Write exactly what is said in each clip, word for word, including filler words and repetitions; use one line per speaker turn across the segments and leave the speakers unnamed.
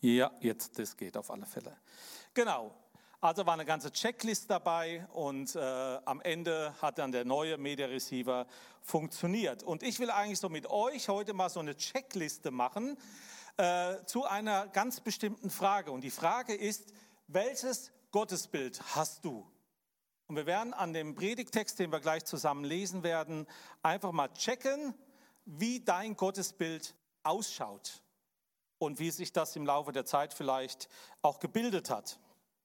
Ja, jetzt, das geht auf alle Fälle. Genau, also war eine ganze Checklist dabei und äh, am Ende hat dann der neue Media Receiver funktioniert. Und ich will eigentlich so mit euch heute mal so eine Checkliste machen äh, zu einer ganz bestimmten Frage. Und die Frage ist, welches Gottesbild hast du? Und wir werden an dem Predigttext, den wir gleich zusammen lesen werden, einfach mal checken, wie dein Gottesbild ausschaut. Und wie sich das im Laufe der Zeit vielleicht auch gebildet hat.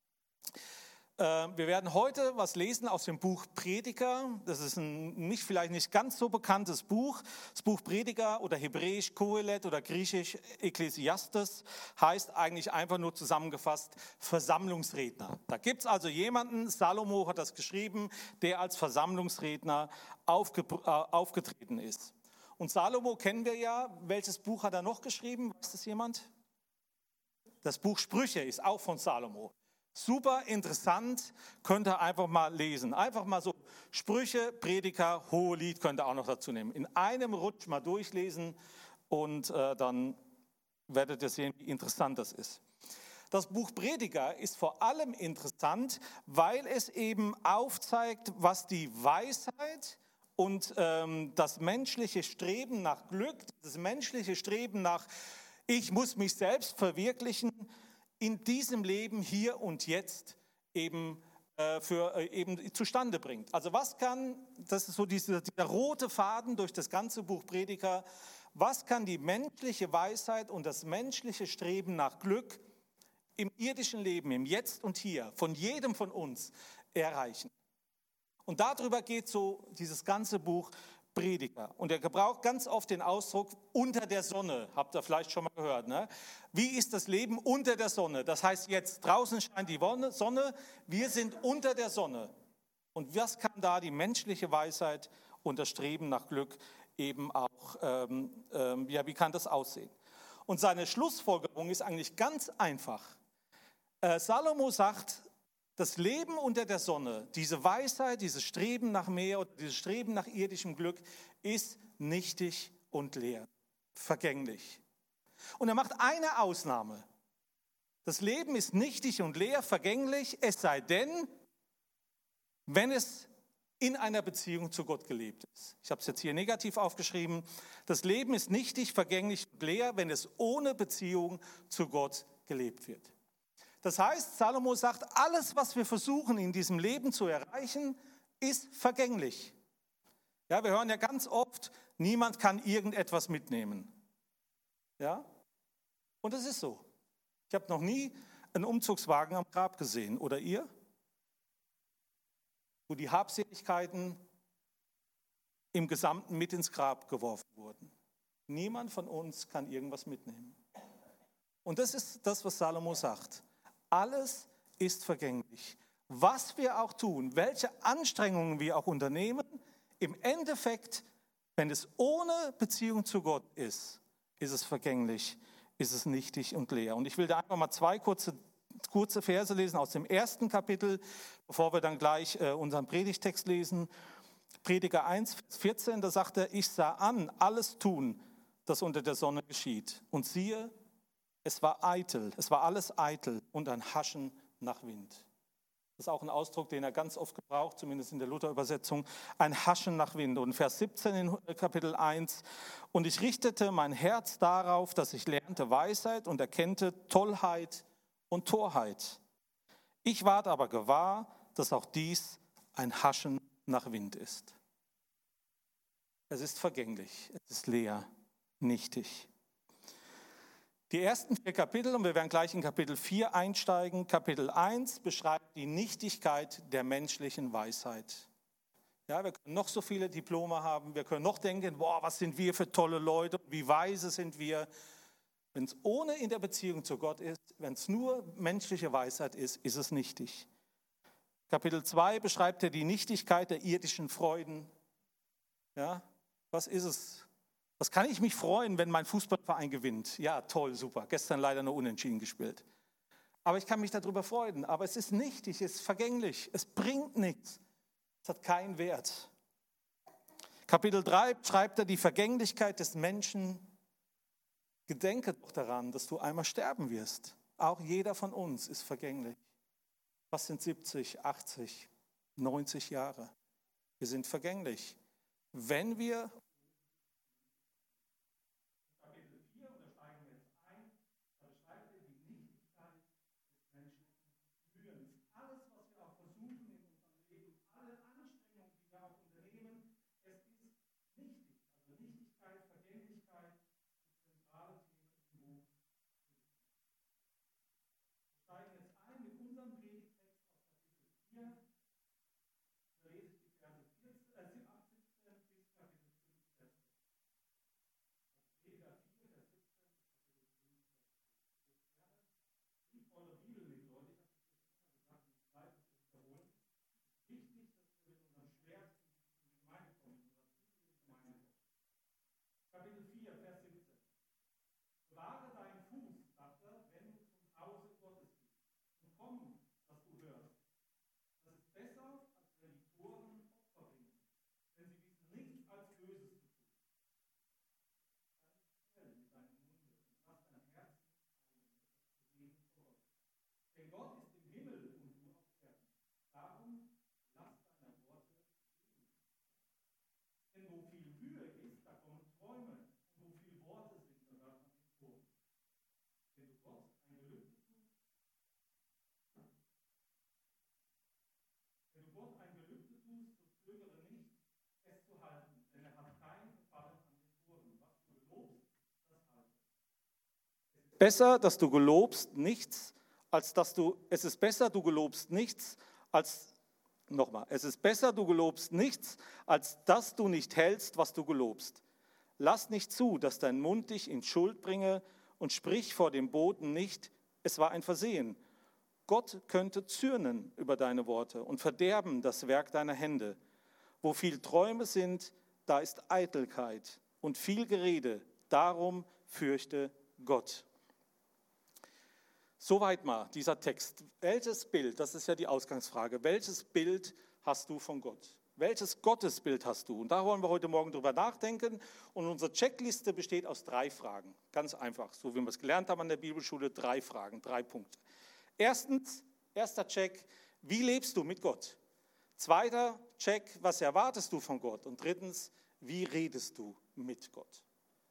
Wir werden heute was lesen aus dem Buch Prediger. Das ist ein nicht, vielleicht nicht ganz so bekanntes Buch. Das Buch Prediger oder hebräisch Kohelet oder griechisch Ekklesiastes heißt eigentlich einfach nur zusammengefasst Versammlungsredner. Da gibt es also jemanden, Salomo hat das geschrieben, der als Versammlungsredner aufge, äh, aufgetreten ist. Und Salomo kennen wir ja. Welches Buch hat er noch geschrieben? Weiß das jemand? Das Buch Sprüche ist auch von Salomo. Super interessant, könnt ihr einfach mal lesen. Einfach mal so Sprüche, Prediger, Hohelied könnt ihr auch noch dazu nehmen. In einem Rutsch mal durchlesen und äh, dann werdet ihr sehen, wie interessant das ist. Das Buch Prediger ist vor allem interessant, weil es eben aufzeigt, was die Weisheit und ähm, das menschliche Streben nach Glück, das menschliche Streben nach, ich muss mich selbst verwirklichen, in diesem Leben hier und jetzt eben, äh, für, äh, eben zustande bringt. Also was kann, das ist so dieser, dieser rote Faden durch das ganze Buch Prediger, was kann die menschliche Weisheit und das menschliche Streben nach Glück im irdischen Leben, im Jetzt und Hier, von jedem von uns erreichen? Und darüber geht so dieses ganze Buch Prediger. Und er gebraucht ganz oft den Ausdruck unter der Sonne. Habt ihr vielleicht schon mal gehört, ne? Wie ist das Leben unter der Sonne? Das heißt jetzt, draußen scheint die Sonne, wir sind unter der Sonne. Und was kann da die menschliche Weisheit und das Streben nach Glück eben auch, ähm, ähm, ja, wie kann das aussehen? Und seine Schlussfolgerung ist eigentlich ganz einfach. Äh, Salomo sagt, das Leben unter der Sonne, diese Weisheit, dieses Streben nach mehr oder dieses Streben nach irdischem Glück ist nichtig und leer, vergänglich. Und er macht eine Ausnahme. Das Leben ist nichtig und leer, vergänglich, es sei denn, wenn es in einer Beziehung zu Gott gelebt ist. Ich habe es jetzt hier negativ aufgeschrieben. Das Leben ist nichtig, vergänglich und leer, wenn es ohne Beziehung zu Gott gelebt wird. Das heißt, Salomo sagt, alles, was wir versuchen in diesem Leben zu erreichen, ist vergänglich. Ja, wir hören ja ganz oft, niemand kann irgendetwas mitnehmen. Ja? Und das ist so. Ich habe noch nie einen Umzugswagen am Grab gesehen. Oder ihr? Wo die Habseligkeiten im Gesamten mit ins Grab geworfen wurden. Niemand von uns kann irgendwas mitnehmen. Und das ist das, was Salomo sagt. Alles ist vergänglich. Was wir auch tun, welche Anstrengungen wir auch unternehmen, im Endeffekt, wenn es ohne Beziehung zu Gott ist, ist es vergänglich, ist es nichtig und leer. Und ich will da einfach mal zwei kurze, kurze Verse lesen aus dem ersten Kapitel, bevor wir dann gleich äh, unseren Predigtext lesen. Prediger eins, Vers vierzehn, da sagt er, ich sah an, alles tun, das unter der Sonne geschieht. Und siehe, es war eitel, es war alles eitel und ein Haschen nach Wind. Das ist auch ein Ausdruck, den er ganz oft gebraucht, zumindest in der Luther-Übersetzung, ein Haschen nach Wind. Und Vers siebzehn in Kapitel eins, und ich richtete mein Herz darauf, dass ich lernte Weisheit und erkennte Tollheit und Torheit. Ich ward aber gewahr, dass auch dies ein Haschen nach Wind ist. Es ist vergänglich, es ist leer, nichtig. Die ersten vier Kapitel, und wir werden gleich in Kapitel vier einsteigen. Kapitel eins beschreibt die Nichtigkeit der menschlichen Weisheit. Ja, wir können noch so viele Diplome haben, wir können noch denken, boah, was sind wir für tolle Leute, wie weise sind wir. Wenn es ohne in der Beziehung zu Gott ist, wenn es nur menschliche Weisheit ist, ist es nichtig. Kapitel zwei beschreibt ja die Nichtigkeit der irdischen Freuden. Ja, was ist es? Was kann ich mich freuen, wenn mein Fußballverein gewinnt? Ja, toll, super. Gestern leider nur unentschieden gespielt. Aber ich kann mich darüber freuen. Aber es ist nichtig, es ist vergänglich. Es bringt nichts. Es hat keinen Wert. Kapitel drei schreibt er die Vergänglichkeit des Menschen. Gedenke doch daran, dass du einmal sterben wirst. Auch jeder von uns ist vergänglich. Was sind siebzig, achtzig, neunzig Jahre? Wir sind vergänglich. Wenn wir Kapitel vier, und da steigen wir jetzt ein, da beschreibt er die Nichtigkeit des menschlichen Mühens. Alles, was wir auch versuchen in unserem Leben, alle Anstrengungen, die wir auch unternehmen, es ist nichtig. Also Nichtigkeit, Vergänglichkeit, das zentrale Thema im Buch. Wir steigen jetzt ein mit unserem Predigtext aus Kapitel vier. Da lese ich die Verse vierzehn, äh, siebzehn bis Kapitel fünf, Vers sechs. Prediger vier, Vers siebzehn bis Kapitel fünf, Vers sechs. Lieb eure Bibel mit, Leute. Ich habe das immer gesagt, und ich bleibe es wiederholen. Es ist wichtig, dass wir mit unserem Schwert in die Gemeinde kommen, mit unserer Bibel in die Gemeinde kommen. Kapitel vier, Vers siebzehn. Bewahre deinen Fuß, sagt er, wenn du zum Hause Gottes gehst. Und komm, dass du hörst. Das ist besser, als wenn die Toren Opfer bringen, denn sie wissen nichts als Böses zu tun. Dann ist schnell mit deinem Munde und lass dein Herz nicht eilen, etwas zu reden vor Gott. Denn Gott ist im Himmel und du auf Erden. Darum lass deine Worte selig sein. Denn wo viel Mühe ist, da kommen Träume. Und wo viel Worte sind, da hört man den Ton. Wenn du Gott ein Gelübde tust, Wenn du Gott ein Gelübde tust, so zögere nicht, es zu halten, denn er hat kein Gefallen an den Toren. Was du gelobst, das halte. Es ist besser, dass du gelobst nichts, als dass du, es ist besser, du gelobst nichts, als, nochmal, es ist besser, du gelobst nichts, als dass du nicht hältst, was du gelobst. Lass nicht zu, dass dein Mund dich in Schuld bringe und sprich vor dem Boten nicht, es war ein Versehen. Gott könnte zürnen über deine Worte und verderben das Werk deiner Hände. Wo viel Träume sind, da ist Eitelkeit und viel Gerede. Darum fürchte Gott. Soweit mal dieser Text. Welches Bild, das ist ja die Ausgangsfrage, welches Bild hast du von Gott? Welches Gottesbild hast du? Und da wollen wir heute Morgen drüber nachdenken. Und unsere Checkliste besteht aus drei Fragen. Ganz einfach, so wie wir es gelernt haben an der Bibelschule, drei Fragen, drei Punkte. Erstens, erster Check, wie lebst du mit Gott? Zweiter Check, was erwartest du von Gott? Und drittens, wie redest du mit Gott?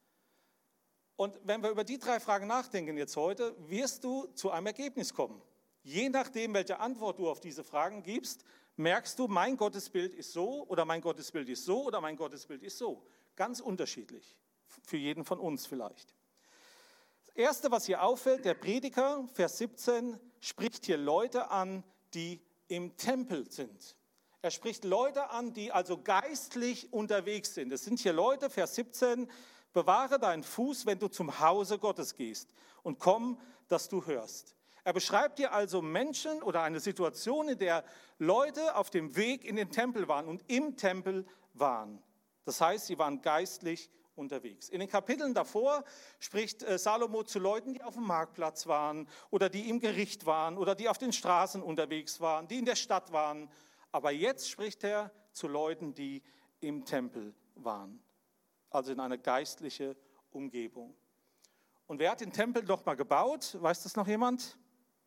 Und wenn wir über die drei Fragen nachdenken jetzt heute, wirst du zu einem Ergebnis kommen. Je nachdem, welche Antwort du auf diese Fragen gibst, merkst du, mein Gottesbild ist so oder mein Gottesbild ist so oder mein Gottesbild ist so. Ganz unterschiedlich, für jeden von uns vielleicht. Das Erste, was hier auffällt, der Prediger, Vers siebzehn, spricht hier Leute an, die im Tempel sind. Er spricht Leute an, die also geistlich unterwegs sind. Es sind hier Leute, Vers siebzehn, bewahre deinen Fuß, wenn du zum Hause Gottes gehst und komm, dass du hörst. Er beschreibt hier also Menschen oder eine Situation, in der Leute auf dem Weg in den Tempel waren und im Tempel waren. Das heißt, sie waren geistlich unterwegs. In den Kapiteln davor spricht Salomo zu Leuten, die auf dem Marktplatz waren oder die im Gericht waren oder die auf den Straßen unterwegs waren, die in der Stadt waren. Aber jetzt spricht er zu Leuten, die im Tempel waren, also in einer geistlichen Umgebung. Und wer hat den Tempel noch mal gebaut? Weiß das noch jemand?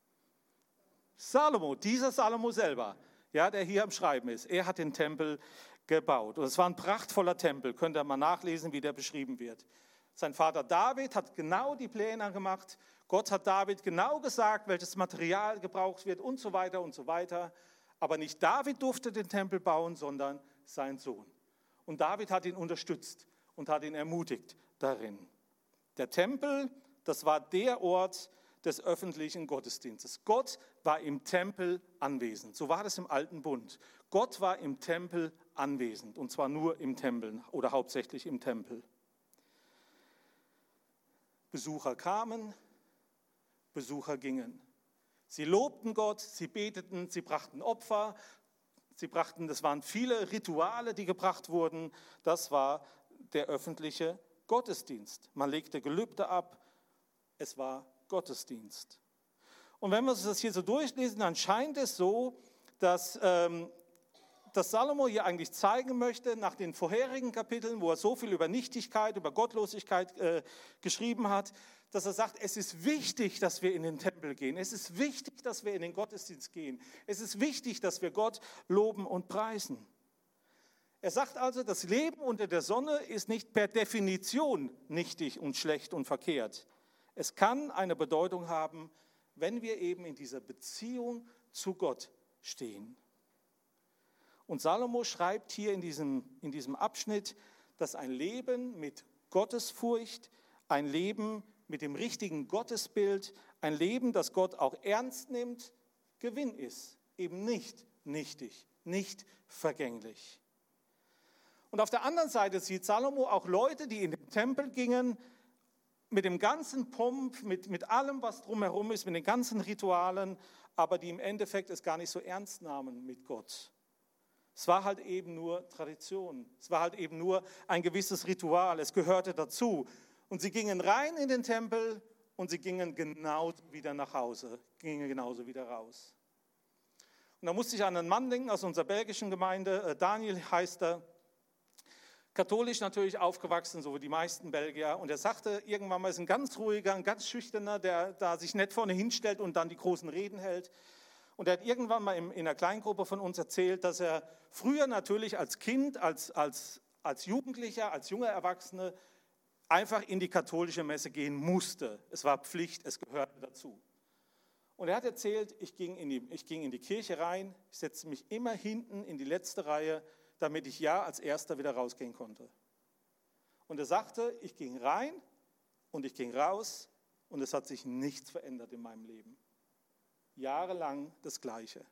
Salomo, dieser Salomo selber, ja, der hier am Schreiben ist. Er hat den Tempel gebaut. Und es war ein prachtvoller Tempel, könnt ihr mal nachlesen, wie der beschrieben wird. Sein Vater David hat genau die Pläne gemacht. Gott hat David genau gesagt, welches Material gebraucht wird und so weiter und so weiter. Aber nicht David durfte den Tempel bauen, sondern sein Sohn. Und David hat ihn unterstützt und hat ihn ermutigt darin. Der Tempel, das war der Ort des öffentlichen Gottesdienstes. Gott war im Tempel anwesend. So war das im Alten Bund. Gott war im Tempel anwesend, und zwar nur im Tempel oder hauptsächlich im Tempel. Besucher kamen, Besucher gingen. Sie lobten Gott, sie beteten, sie brachten Opfer, sie brachten, das waren viele Rituale, die gebracht wurden. Das war der öffentliche Gottesdienst. Man legte Gelübde ab, es war Gottesdienst. Und wenn wir uns das hier so durchlesen, dann scheint es so, dass ähm, dass Salomo hier eigentlich zeigen möchte, nach den vorherigen Kapiteln, wo er so viel über Nichtigkeit, über Gottlosigkeit äh, geschrieben hat, dass er sagt, es ist wichtig, dass wir in den Tempel gehen. Es ist wichtig, dass wir in den Gottesdienst gehen. Es ist wichtig, dass wir Gott loben und preisen. Er sagt also, das Leben unter der Sonne ist nicht per Definition nichtig und schlecht und verkehrt. Es kann eine Bedeutung haben, wenn wir eben in dieser Beziehung zu Gott stehen. Und Salomo schreibt hier in diesem, in diesem Abschnitt, dass ein Leben mit Gottesfurcht, ein Leben mit dem richtigen Gottesbild, ein Leben, das Gott auch ernst nimmt, Gewinn ist. Eben nicht nichtig, nicht vergänglich. Und auf der anderen Seite sieht Salomo auch Leute, die in den Tempel gingen, mit dem ganzen Pomp, mit, mit allem, was drumherum ist, mit den ganzen Ritualen, aber die im Endeffekt es gar nicht so ernst nahmen mit Gott. Es war halt eben nur Tradition, es war halt eben nur ein gewisses Ritual, es gehörte dazu. Und sie gingen rein in den Tempel und sie gingen genau wieder nach Hause, gingen genauso wieder raus. Und da musste ich an einen Mann denken aus unserer belgischen Gemeinde, Daniel heißt er, katholisch natürlich aufgewachsen, so wie die meisten Belgier. Und er sagte irgendwann mal, er ist ein ganz ruhiger, ein ganz schüchterner, der da sich nicht vorne hinstellt und dann die großen Reden hält. Und er hat irgendwann mal in einer Kleingruppe von uns erzählt, dass er früher natürlich als Kind, als, als, als Jugendlicher, als junger Erwachsener einfach in die katholische Messe gehen musste. Es war Pflicht, es gehörte dazu. Und er hat erzählt, ich ging in die, ich ging in die Kirche rein, ich setzte mich immer hinten in die letzte Reihe, damit ich ja als Erster wieder rausgehen konnte. Und er sagte, ich ging rein und ich ging raus und es hat sich nichts verändert in meinem Leben. Jahrelang das Gleiche.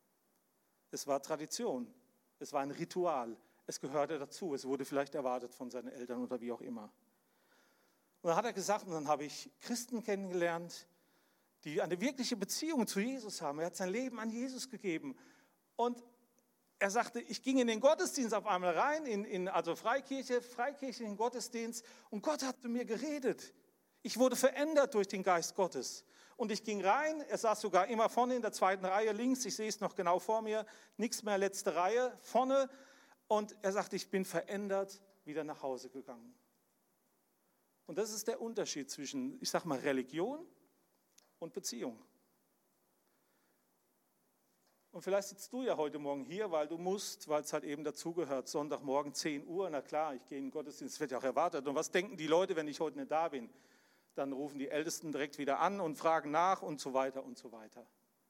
Es war Tradition, es war ein Ritual, es gehörte dazu, es wurde vielleicht erwartet von seinen Eltern oder wie auch immer. Und dann hat er gesagt, und dann habe ich Christen kennengelernt, die eine wirkliche Beziehung zu Jesus haben. Er hat sein Leben an Jesus gegeben. Und er sagte, ich ging in den Gottesdienst auf einmal rein, in, in, also Freikirche, freikirchlichen Gottesdienst, und Gott hat zu mir geredet. Ich wurde verändert durch den Geist Gottes. Und ich ging rein, er saß sogar immer vorne in der zweiten Reihe links, ich sehe es noch genau vor mir, nichts mehr letzte Reihe, vorne. Und er sagte, ich bin verändert wieder nach Hause gegangen. Und das ist der Unterschied zwischen, ich sage mal, Religion und Beziehung. Und vielleicht sitzt du ja heute Morgen hier, weil du musst, weil es halt eben dazugehört, Sonntagmorgen zehn Uhr, na klar, ich gehe in den Gottesdienst, das wird ja auch erwartet. Und was denken die Leute, wenn ich heute nicht da bin? Dann rufen die Ältesten direkt wieder an und fragen nach und so weiter und so weiter.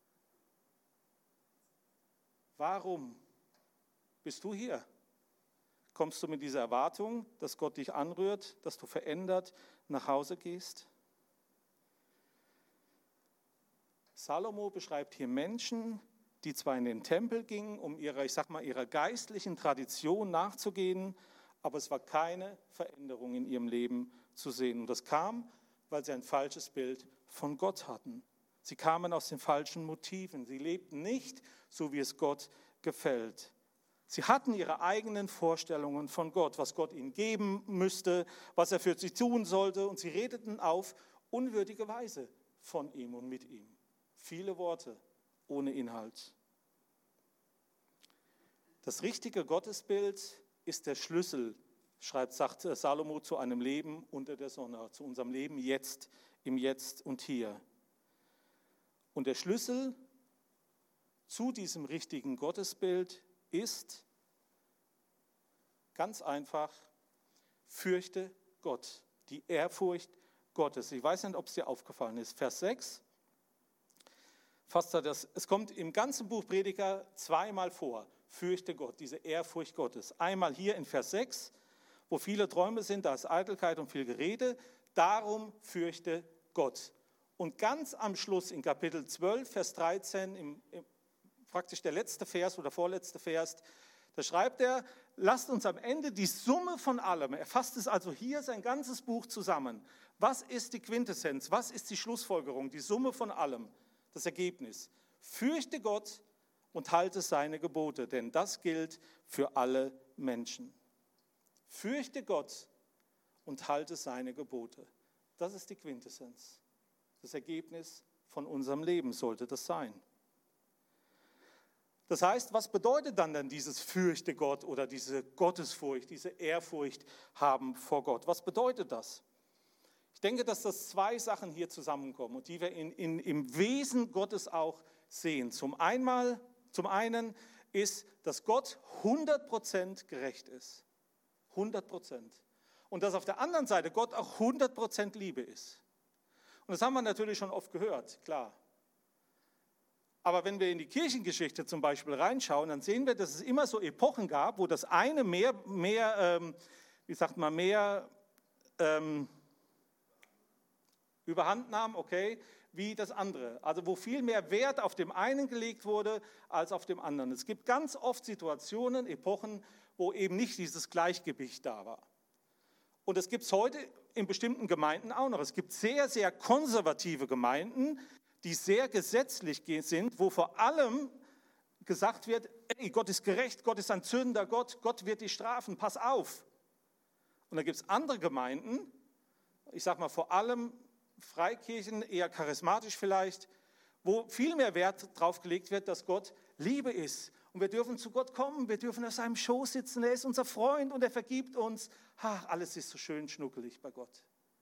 Warum bist du hier? Kommst du mit dieser Erwartung, dass Gott dich anrührt, dass du verändert nach Hause gehst? Salomo beschreibt hier Menschen, die zwar in den Tempel gingen, um ihrer, ich sag mal, ihrer geistlichen Tradition nachzugehen, aber es war keine Veränderung in ihrem Leben zu sehen. Und das kam, weil sie ein falsches Bild von Gott hatten. Sie kamen aus den falschen Motiven. Sie lebten nicht so, wie es Gott gefällt. Sie hatten ihre eigenen Vorstellungen von Gott, was Gott ihnen geben müsste, was er für sie tun sollte. Und sie redeten auf unwürdige Weise von ihm und mit ihm. Viele Worte ohne Inhalt. Das richtige Gottesbild ist der Schlüssel, schreibt, sagt Salomo, zu einem Leben unter der Sonne, zu unserem Leben jetzt, im Jetzt und Hier. Und der Schlüssel zu diesem richtigen Gottesbild ist ganz einfach, fürchte Gott, die Ehrfurcht Gottes. Ich weiß nicht, ob es dir aufgefallen ist. Vers sechs, fasst er das, es kommt im ganzen Buch Prediger zweimal vor, fürchte Gott, diese Ehrfurcht Gottes. Einmal hier in Vers sechs, wo viele Träume sind, da ist Eitelkeit und viel Gerede, darum fürchte Gott. Und ganz am Schluss in Kapitel zwölf, Vers dreizehn, im, im, praktisch der letzte Vers oder vorletzte Vers, da schreibt er, lasst uns am Ende die Summe von allem, er fasst es also hier sein ganzes Buch zusammen. Was ist die Quintessenz, was ist die Schlussfolgerung, die Summe von allem, das Ergebnis? Fürchte Gott und halte seine Gebote, denn das gilt für alle Menschen. Fürchte Gott und halte seine Gebote. Das ist die Quintessenz. Das Ergebnis von unserem Leben sollte das sein. Das heißt, was bedeutet dann denn dieses Fürchte Gott oder diese Gottesfurcht, diese Ehrfurcht haben vor Gott? Was bedeutet das? Ich denke, dass das zwei Sachen hier zusammenkommen und die wir in, in, im Wesen Gottes auch sehen. Zum, einmal, zum einen ist, dass Gott hundert Prozent gerecht ist. hundert Prozent. Und dass auf der anderen Seite Gott auch hundert Prozent Liebe ist. Und das haben wir natürlich schon oft gehört, klar. Aber wenn wir in die Kirchengeschichte zum Beispiel reinschauen, dann sehen wir, dass es immer so Epochen gab, wo das eine mehr, mehr ähm, wie sagt man, mehr ähm, überhand nahm, okay, wie das andere. Also wo viel mehr Wert auf dem einen gelegt wurde, als auf dem anderen. Es gibt ganz oft Situationen, Epochen, wo eben nicht dieses Gleichgewicht da war. Und es gibt es heute in bestimmten Gemeinden auch noch. Es gibt sehr, sehr konservative Gemeinden, die sehr gesetzlich sind, wo vor allem gesagt wird, ey, Gott ist gerecht, Gott ist ein zürnender Gott, Gott wird dich strafen, pass auf. Und dann gibt es andere Gemeinden, ich sage mal vor allem Freikirchen, eher charismatisch vielleicht, wo viel mehr Wert drauf gelegt wird, dass Gott Liebe ist. Und wir dürfen zu Gott kommen, wir dürfen auf seinem Schoß sitzen, er ist unser Freund und er vergibt uns. Ach, alles ist so schön schnuckelig bei Gott.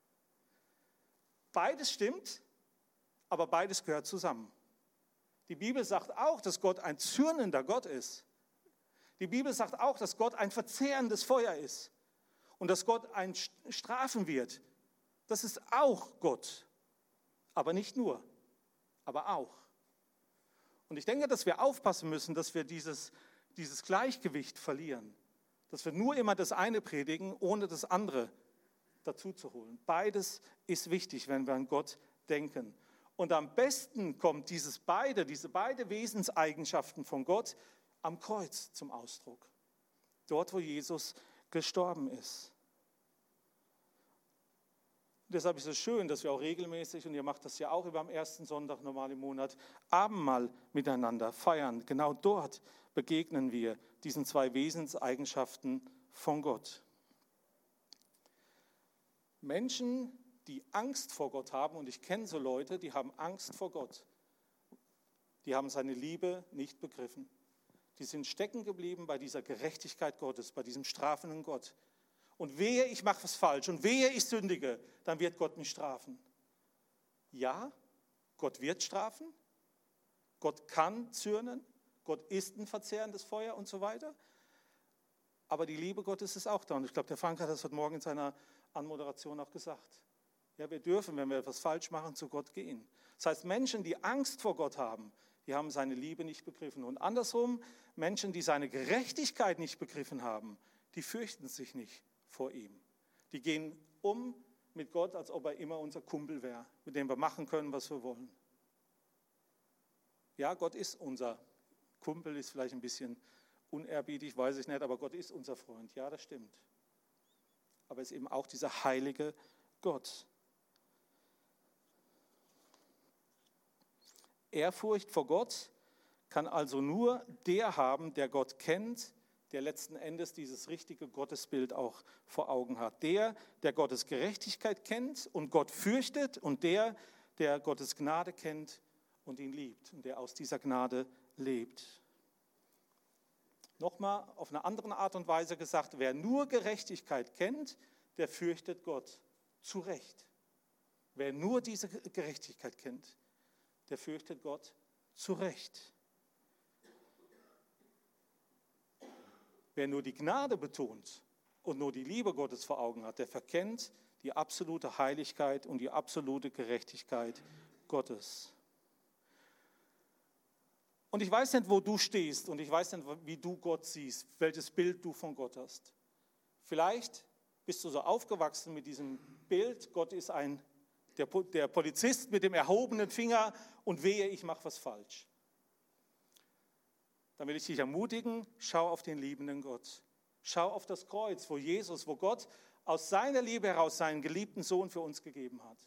Beides stimmt, aber beides gehört zusammen. Die Bibel sagt auch, dass Gott ein zürnender Gott ist. Die Bibel sagt auch, dass Gott ein verzehrendes Feuer ist und dass Gott ein strafen wird. Das ist auch Gott, aber nicht nur, aber auch. Und ich denke, dass wir aufpassen müssen, dass wir dieses, dieses Gleichgewicht verlieren, dass wir nur immer das eine predigen, ohne das andere dazu zu holen. Beides ist wichtig, wenn wir an Gott denken. Und am besten kommt dieses beide, diese beide Wesenseigenschaften von Gott am Kreuz zum Ausdruck. Dort, wo Jesus gestorben ist. Und deshalb ist es schön, dass wir auch regelmäßig, und ihr macht das ja auch über am ersten Sonntag normal im Monat, Abendmahl miteinander feiern. Genau dort begegnen wir diesen zwei Wesenseigenschaften von Gott. Menschen, die Angst vor Gott haben, und ich kenne so Leute, die haben Angst vor Gott. Die haben seine Liebe nicht begriffen. Die sind stecken geblieben bei dieser Gerechtigkeit Gottes, bei diesem strafenden Gott. Und wehe, ich mache was falsch und wehe, ich sündige, dann wird Gott mich strafen. Ja, Gott wird strafen. Gott kann zürnen. Gott ist ein verzehrendes Feuer und so weiter. Aber die Liebe Gottes ist auch da. Und ich glaube, der Frank hat das heute Morgen in seiner Anmoderation auch gesagt. Ja, wir dürfen, wenn wir etwas falsch machen, zu Gott gehen. Das heißt, Menschen, die Angst vor Gott haben, die haben seine Liebe nicht begriffen. Und andersrum, Menschen, die seine Gerechtigkeit nicht begriffen haben, die fürchten sich nicht vor ihm. Die gehen um mit Gott, als ob er immer unser Kumpel wäre, mit dem wir machen können, was wir wollen. Ja, Gott ist unser Kumpel, ist vielleicht ein bisschen unerbietig, weiß ich nicht, aber Gott ist unser Freund. Ja, das stimmt. Aber er ist eben auch dieser heilige Gott. Ehrfurcht vor Gott kann also nur der haben, der Gott kennt, der letzten Endes dieses richtige Gottesbild auch vor Augen hat. Der, der Gottes Gerechtigkeit kennt und Gott fürchtet, und der, der Gottes Gnade kennt und ihn liebt und der aus dieser Gnade lebt. Nochmal auf eine andere Art und Weise gesagt, wer nur Gerechtigkeit kennt, der fürchtet Gott zu Recht. Wer nur diese Gerechtigkeit kennt, der fürchtet Gott zu Recht. Wer nur die Gnade betont und nur die Liebe Gottes vor Augen hat, der verkennt die absolute Heiligkeit und die absolute Gerechtigkeit Gottes. Und ich weiß nicht, wo du stehst, und ich weiß nicht, wie du Gott siehst, welches Bild du von Gott hast. Vielleicht bist du so aufgewachsen mit diesem Bild, Gott ist ein, der, der Polizist mit dem erhobenen Finger und wehe, ich mache was falsch. Dann will ich dich ermutigen, schau auf den liebenden Gott. Schau auf das Kreuz, wo Jesus, wo Gott aus seiner Liebe heraus seinen geliebten Sohn für uns gegeben hat.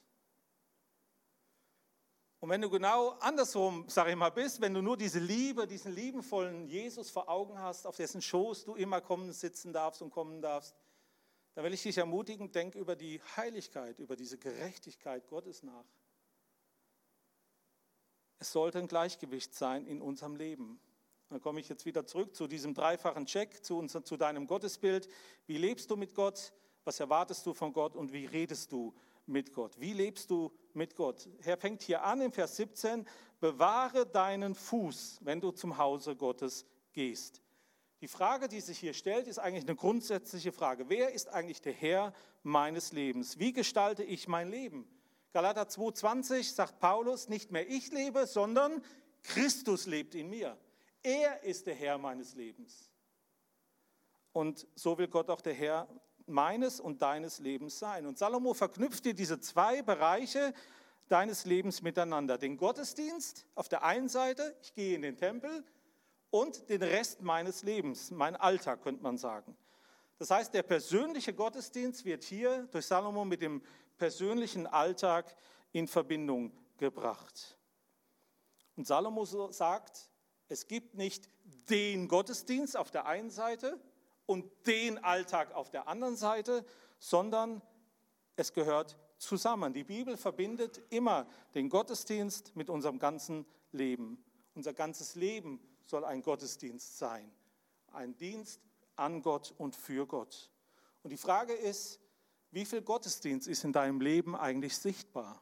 Und wenn du genau andersrum, sage ich mal, bist, wenn du nur diese Liebe, diesen liebenvollen Jesus vor Augen hast, auf dessen Schoß du immer kommen, sitzen darfst und kommen darfst, dann will ich dich ermutigen, denk über die Heiligkeit, über diese Gerechtigkeit Gottes nach. Es sollte ein Gleichgewicht sein in unserem Leben. Dann komme ich jetzt wieder zurück zu diesem dreifachen Check, zu, unser, zu deinem Gottesbild. Wie lebst du mit Gott? Was erwartest du von Gott? Und wie redest du mit Gott? Wie lebst du mit Gott? Er fängt hier an im Vers siebzehn, bewahre deinen Fuß, wenn du zum Hause Gottes gehst. Die Frage, die sich hier stellt, ist eigentlich eine grundsätzliche Frage. Wer ist eigentlich der Herr meines Lebens? Wie gestalte ich mein Leben? Galater zwei zwanzig sagt Paulus, nicht mehr ich lebe, sondern Christus lebt in mir. Er ist der Herr meines Lebens. Und so will Gott auch der Herr meines und deines Lebens sein. Und Salomo verknüpft dir diese zwei Bereiche deines Lebens miteinander. Den Gottesdienst auf der einen Seite, ich gehe in den Tempel, und den Rest meines Lebens, mein Alltag, könnte man sagen. Das heißt, der persönliche Gottesdienst wird hier durch Salomo mit dem persönlichen Alltag in Verbindung gebracht. Und Salomo sagt, es gibt nicht den Gottesdienst auf der einen Seite und den Alltag auf der anderen Seite, sondern es gehört zusammen. Die Bibel verbindet immer den Gottesdienst mit unserem ganzen Leben. Unser ganzes Leben soll ein Gottesdienst sein, ein Dienst an Gott und für Gott. Und die Frage ist, wie viel Gottesdienst ist in deinem Leben eigentlich sichtbar?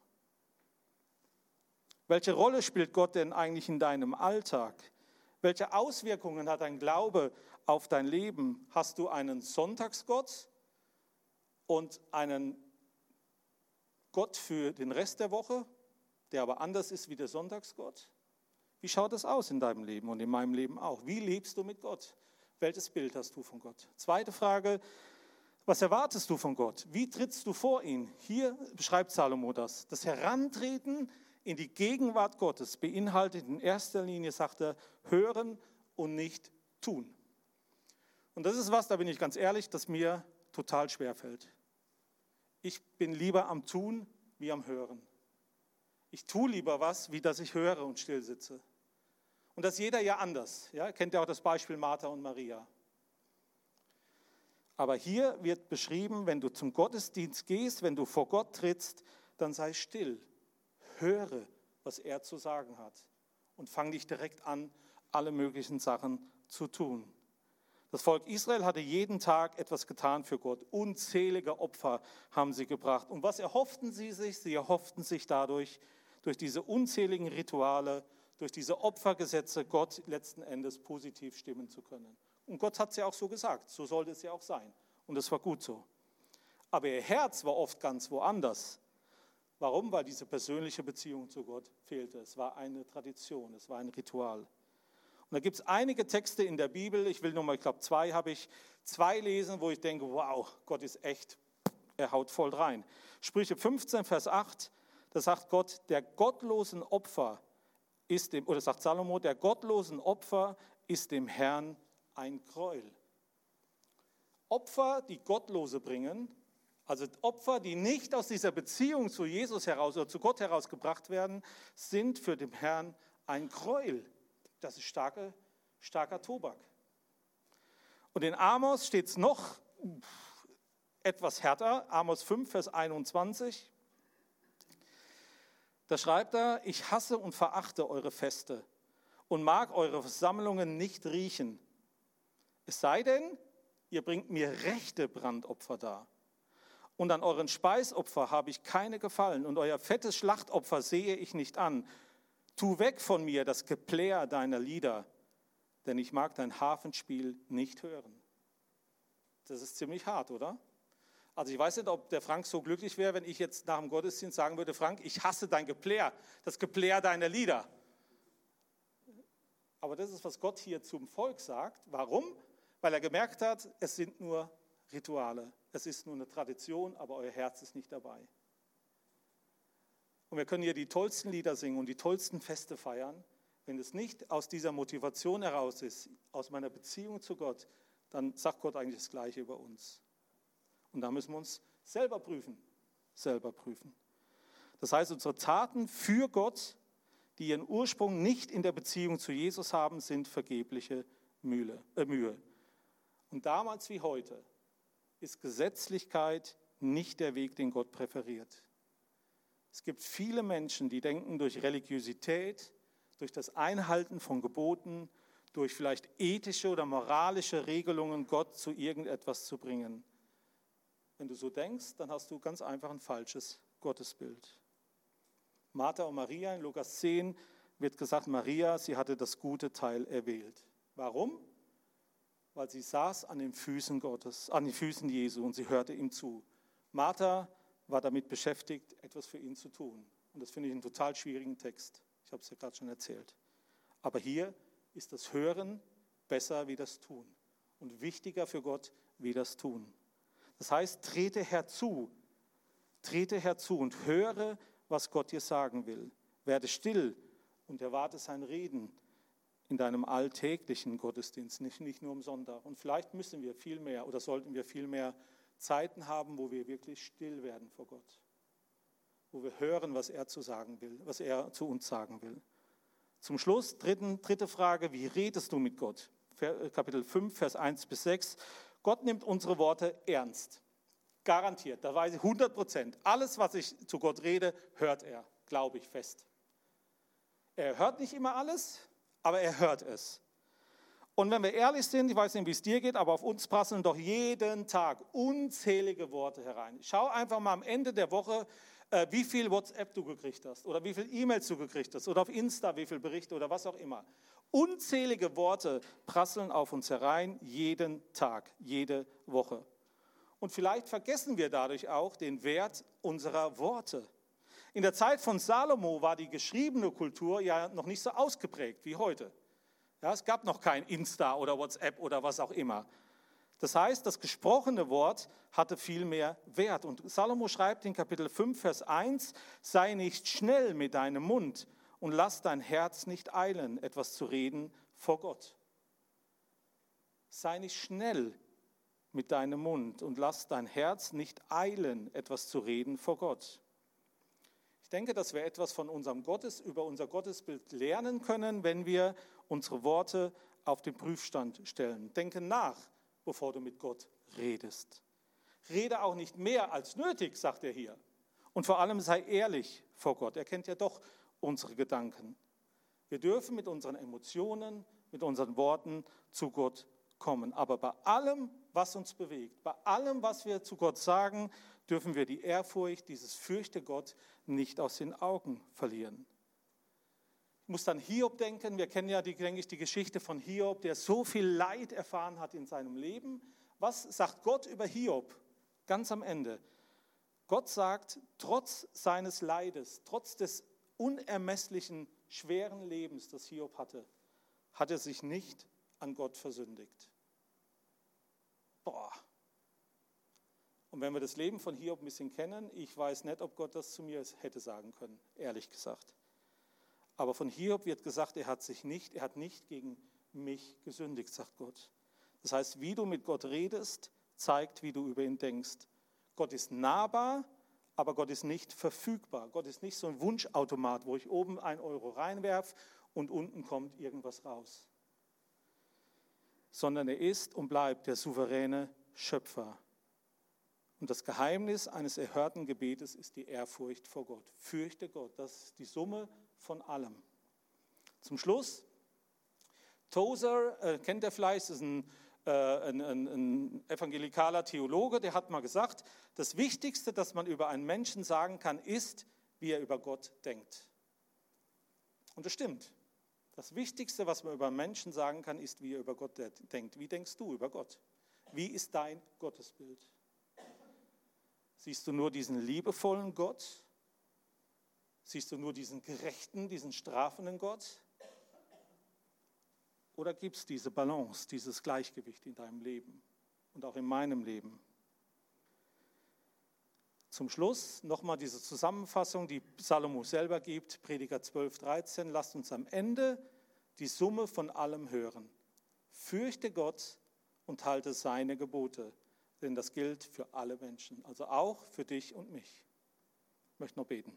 Welche Rolle spielt Gott denn eigentlich in deinem Alltag? Welche Auswirkungen hat dein Glaube auf dein Leben? Hast du einen Sonntagsgott und einen Gott für den Rest der Woche, der aber anders ist wie der Sonntagsgott? Wie schaut es aus in deinem Leben und in meinem Leben auch? Wie lebst du mit Gott? Welches Bild hast du von Gott? Zweite Frage, was erwartest du von Gott? Wie trittst du vor ihn? Hier beschreibt Salomo das. Das Herantreten in die Gegenwart Gottes beinhaltet in erster Linie, sagt er, hören und nicht tun. Und das ist was, da bin ich ganz ehrlich, das mir total schwer fällt. Ich bin lieber am Tun wie am Hören. Ich tue lieber was, wie dass ich höre und still sitze. Und das ist jeder ja anders. Ja? Kennt ihr auch das Beispiel Martha und Maria. Aber hier wird beschrieben, wenn du zum Gottesdienst gehst, wenn du vor Gott trittst, dann sei still. Höre, was er zu sagen hat. Und fang dich direkt an, alle möglichen Sachen zu tun. Das Volk Israel hatte jeden Tag etwas getan für Gott. Unzählige Opfer haben sie gebracht. Und was erhofften sie sich? Sie erhofften sich dadurch, durch diese unzähligen Rituale, durch diese Opfergesetze Gott letzten Endes positiv stimmen zu können. Und Gott hat es ja auch so gesagt, so sollte es ja auch sein. Und es war gut so. Aber ihr Herz war oft ganz woanders. Warum? Weil diese persönliche Beziehung zu Gott fehlte. Es war eine Tradition, es war ein Ritual. Und da gibt es einige Texte in der Bibel, ich will nur mal, ich glaube zwei habe ich, zwei lesen, wo ich denke, wow, Gott ist echt, er haut voll rein. Sprüche fünfzehn, Vers acht, da sagt Gott, der gottlosen Opfer ist dem, oder sagt Salomo, der gottlosen Opfer ist dem Herrn ein Gräuel. Opfer, die Gottlose bringen, also Opfer, die nicht aus dieser Beziehung zu Jesus heraus oder zu Gott herausgebracht werden, sind für den Herrn ein Gräuel. Das ist starke, starker Tobak. Und in Amos steht es noch etwas härter, Amos fünf, Vers einundzwanzig. Da schreibt er, ich hasse und verachte eure Feste und mag eure Versammlungen nicht riechen. Es sei denn, ihr bringt mir rechte Brandopfer dar. Und an euren Speisopfer habe ich keine Gefallen und euer fettes Schlachtopfer sehe ich nicht an. Tu weg von mir das Geplär deiner Lieder, denn ich mag dein Harfenspiel nicht hören. Das ist ziemlich hart, oder? Also ich weiß nicht, ob der Frank so glücklich wäre, wenn ich jetzt nach dem Gottesdienst sagen würde, Frank, ich hasse dein Geplär, das Geplär deiner Lieder. Aber das ist, was Gott hier zum Volk sagt. Warum? Weil er gemerkt hat, es sind nur Rituale. Es ist nur eine Tradition, aber euer Herz ist nicht dabei. Und wir können hier die tollsten Lieder singen und die tollsten Feste feiern. Wenn es nicht aus dieser Motivation heraus ist, aus meiner Beziehung zu Gott, dann sagt Gott eigentlich das Gleiche über uns. Und da müssen wir uns selber prüfen, selber prüfen. Das heißt, unsere Taten für Gott, die ihren Ursprung nicht in der Beziehung zu Jesus haben, sind vergebliche Mühe. Äh, Mühe. Und damals wie heute ist Gesetzlichkeit nicht der Weg, den Gott präferiert. Es gibt viele Menschen, die denken, durch Religiosität, durch das Einhalten von Geboten, durch vielleicht ethische oder moralische Regelungen Gott zu irgendetwas zu bringen. Wenn du so denkst, dann hast du ganz einfach ein falsches Gottesbild. Martha und Maria in Lukas zehn wird gesagt, Maria, sie hatte das gute Teil erwählt. Warum? Weil sie saß an den Füßen Gottes, an den Füßen Jesu und sie hörte ihm zu. Martha war damit beschäftigt, etwas für ihn zu tun. Und das finde ich einen total schwierigen Text. Ich habe es ja gerade schon erzählt. Aber hier ist das Hören besser wie das Tun und wichtiger für Gott wie das Tun. Das heißt, trete herzu, trete herzu und höre, was Gott dir sagen will. Werde still und erwarte sein Reden in deinem alltäglichen Gottesdienst, nicht, nicht nur am Sonntag. Und vielleicht müssen wir viel mehr oder sollten wir viel mehr Zeiten haben, wo wir wirklich still werden vor Gott. Wo wir hören, was er zu sagen will, was er zu uns sagen will. Zum Schluss, dritten, dritte Frage, wie redest du mit Gott? Kapitel fünf, Vers eins bis sechs. Gott nimmt unsere Worte ernst. Garantiert, da weiß ich hundert Prozent. Alles, was ich zu Gott rede, hört er, glaube ich fest. Er hört nicht immer alles, aber er hört es. Und wenn wir ehrlich sind, ich weiß nicht, wie es dir geht, aber auf uns prasseln doch jeden Tag unzählige Worte herein. Schau einfach mal am Ende der Woche, wie viel WhatsApp du gekriegt hast oder wie viel E-Mails du gekriegt hast oder auf Insta wie viel Berichte oder was auch immer. Unzählige Worte prasseln auf uns herein, jeden Tag, jede Woche. Und vielleicht vergessen wir dadurch auch den Wert unserer Worte. In der Zeit von Salomo war die geschriebene Kultur ja noch nicht so ausgeprägt wie heute. Ja, es gab noch kein Insta oder WhatsApp oder was auch immer. Das heißt, das gesprochene Wort hatte viel mehr Wert. Und Salomo schreibt in Kapitel fünf, Vers eins, sei nicht schnell mit deinem Mund und lass dein Herz nicht eilen, etwas zu reden vor Gott. Sei nicht schnell mit deinem Mund und lass dein Herz nicht eilen, etwas zu reden vor Gott. Ich denke, dass wir etwas von unserem Gottes, über unser Gottesbild lernen können, wenn wir unsere Worte auf den Prüfstand stellen. Denke nach, bevor du mit Gott redest. Rede auch nicht mehr als nötig, sagt er hier. Und vor allem sei ehrlich vor Gott. Er kennt ja doch unsere Gedanken. Wir dürfen mit unseren Emotionen, mit unseren Worten zu Gott kommen. Aber bei allem, was uns bewegt, bei allem, was wir zu Gott sagen, dürfen wir die Ehrfurcht, dieses Fürchte Gott, nicht aus den Augen verlieren. Ich muss dann Hiob denken. Wir kennen ja, die, denke ich, die Geschichte von Hiob, der so viel Leid erfahren hat in seinem Leben. Was sagt Gott über Hiob ganz am Ende? Gott sagt, trotz seines Leides, trotz des unermesslichen, schweren Lebens, das Hiob hatte, hat er sich nicht an Gott versündigt. Boah. Und wenn wir das Leben von Hiob ein bisschen kennen, ich weiß nicht, ob Gott das zu mir hätte sagen können, ehrlich gesagt. Aber von Hiob wird gesagt, er hat sich nicht, er hat nicht gegen mich gesündigt, sagt Gott. Das heißt, wie du mit Gott redest, zeigt, wie du über ihn denkst. Gott ist nahbar, aber Gott ist nicht verfügbar. Gott ist nicht so ein Wunschautomat, wo ich oben ein Euro reinwerfe und unten kommt irgendwas raus. Sondern er ist und bleibt der souveräne Schöpfer. Und das Geheimnis eines erhörten Gebetes ist die Ehrfurcht vor Gott. Fürchte Gott, das ist die Summe von allem. Zum Schluss, Tozer, äh, kennt ihr vielleicht, ist ein, äh, ein, ein, ein evangelikaler Theologe, der hat mal gesagt, das Wichtigste, das man über einen Menschen sagen kann, ist, wie er über Gott denkt. Und das stimmt. Das Wichtigste, was man über einen Menschen sagen kann, ist, wie er über Gott denkt. Wie denkst du über Gott? Wie ist dein Gottesbild? Siehst du nur diesen liebevollen Gott? Siehst du nur diesen gerechten, diesen strafenden Gott? Oder gibt es diese Balance, dieses Gleichgewicht in deinem Leben und auch in meinem Leben? Zum Schluss nochmal diese Zusammenfassung, die Salomo selber gibt, Prediger zwölf, dreizehn. Lasst uns am Ende die Summe von allem hören. Fürchte Gott und halte seine Gebote, denn das gilt für alle Menschen, also auch für dich und mich. Ich möchte noch beten.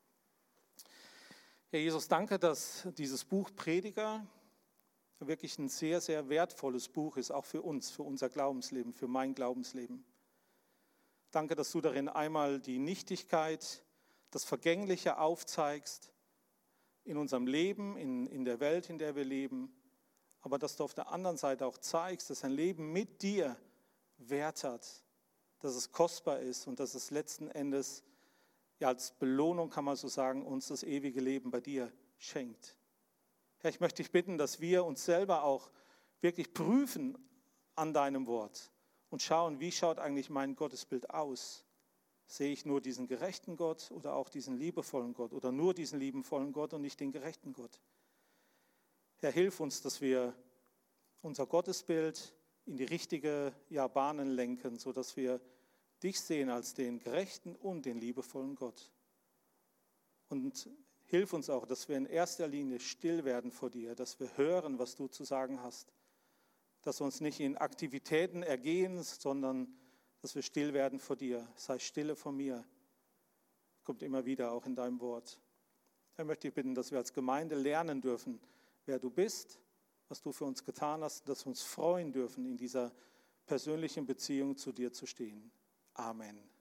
Herr Jesus, danke, dass dieses Buch Prediger wirklich ein sehr, sehr wertvolles Buch ist, auch für uns, für unser Glaubensleben, für mein Glaubensleben. Danke, dass du darin einmal die Nichtigkeit, das Vergängliche aufzeigst in unserem Leben, in, in der Welt, in der wir leben, aber dass du auf der anderen Seite auch zeigst, dass ein Leben mit dir Wert hat, dass es kostbar ist und dass es letzten Endes, ja, als Belohnung kann man so sagen, uns das ewige Leben bei dir schenkt. Herr, ich möchte dich bitten, dass wir uns selber auch wirklich prüfen an deinem Wort und schauen, wie schaut eigentlich mein Gottesbild aus? Sehe ich nur diesen gerechten Gott oder auch diesen liebevollen Gott oder nur diesen liebevollen Gott und nicht den gerechten Gott? Herr, hilf uns, dass wir unser Gottesbild in die richtige ja, Bahnen lenken, sodass wir dich sehen als den gerechten und den liebevollen Gott. Und hilf uns auch, dass wir in erster Linie still werden vor dir, dass wir hören, was du zu sagen hast, dass wir uns nicht in Aktivitäten ergehen, sondern dass wir still werden vor dir. Sei stille vor mir. Kommt immer wieder auch in deinem Wort. Ich möchte dich bitten, dass wir als Gemeinde lernen dürfen, wer du bist, was du für uns getan hast, dass wir uns freuen dürfen, in dieser persönlichen Beziehung zu dir zu stehen. Amen.